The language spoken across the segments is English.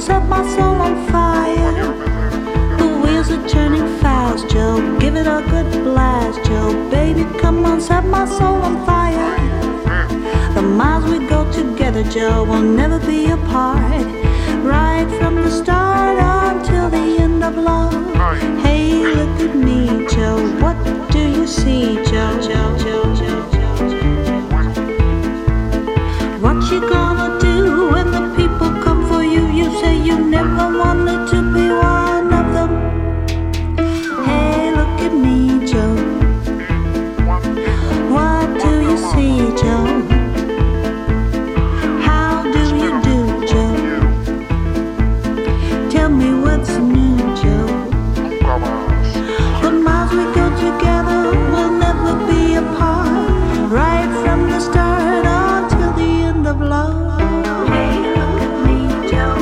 set my soul on fire. The wheels are turning fast, Joe. Give it a good blast, Joe. Baby, come on, set my soul on fire. The miles we go together, Joe, will never be apart. Right from the start until the end of love. Hey, look at me, Joe. What do you see, Joe? Joe, Joe, Joe, Joe, Joe. What you gonna do when the people come for you? You say you never wanted to be one of them. Hey, look at me, Joe. What do you see, Joe? Tell me what's new, Joe. The miles we go together will never be apart. Right from the start until the end of love. Hey, look at me, Joe.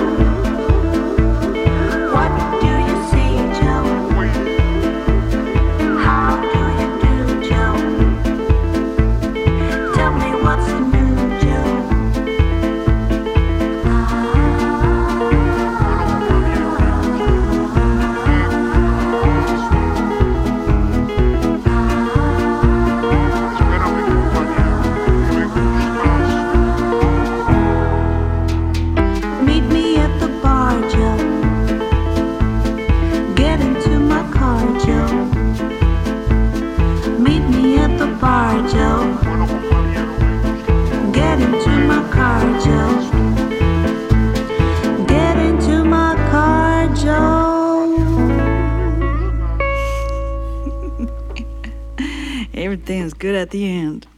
What do you see, Joe? How do you do, Joe? Tell me what's new, Joe. Meet me at the bar, Joe. Get into my car, Joe. Meet me at the bar, Joe. Get into my car, Joe. Get into my car, Joe. Everything's good at the end.